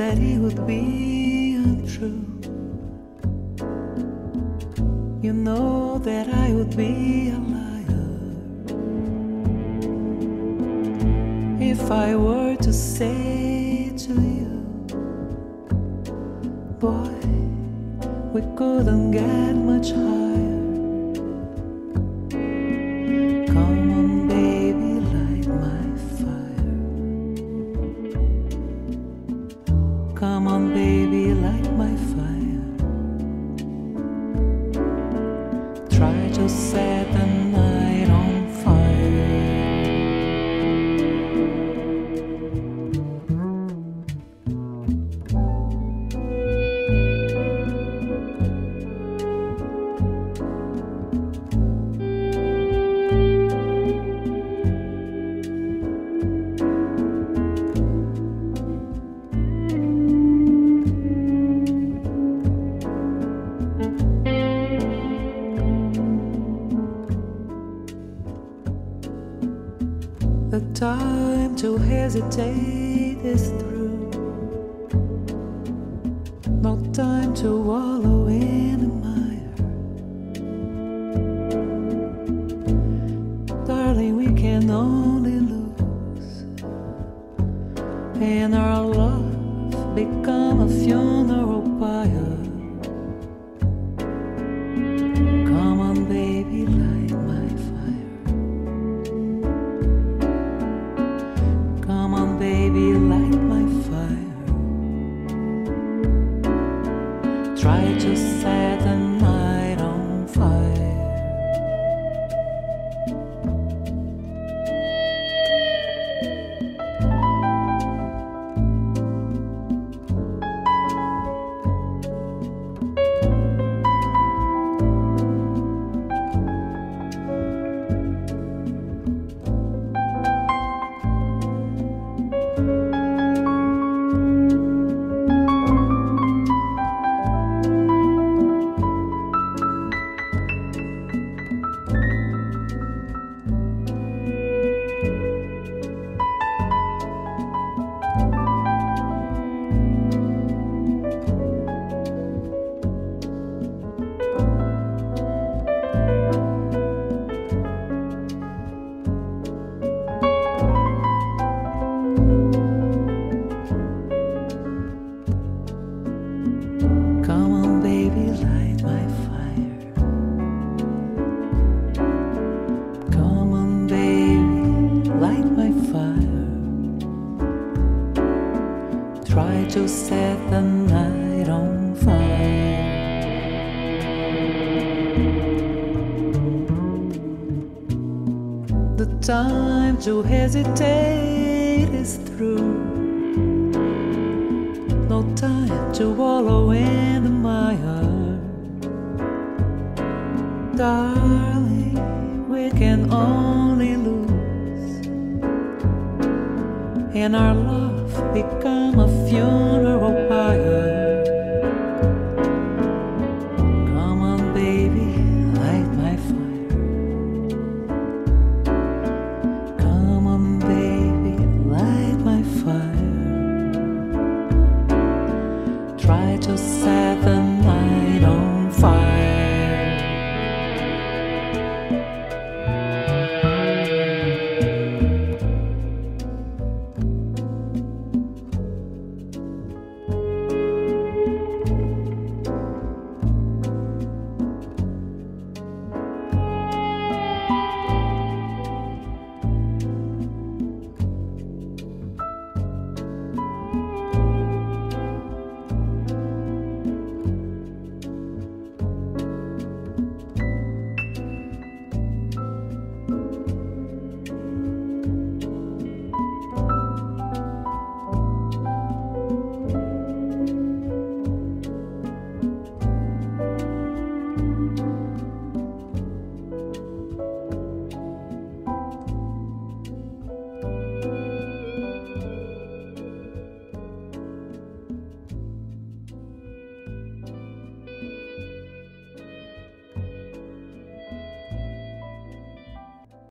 that it would be untrue. You know that I would be a liar if I were to say to you, boy, we couldn't get much higher. Come on, baby, light my fire. Come on, baby, light my fire. Try to set the night on fire. The time to hesitate is through. No time to wallow in the mire. Darling, we can only lose, and our love become a funeral pyre. Come on, baby, light my fire. Come on, baby, light my fire. Try to set the night on fire. Come on, baby, light my fire. Come on, baby, light my fire. Try to set the night on fire. The time to hesitate is through. No time to wallow in the mire. Darling, we can only lose, and our love become a funeral pyre.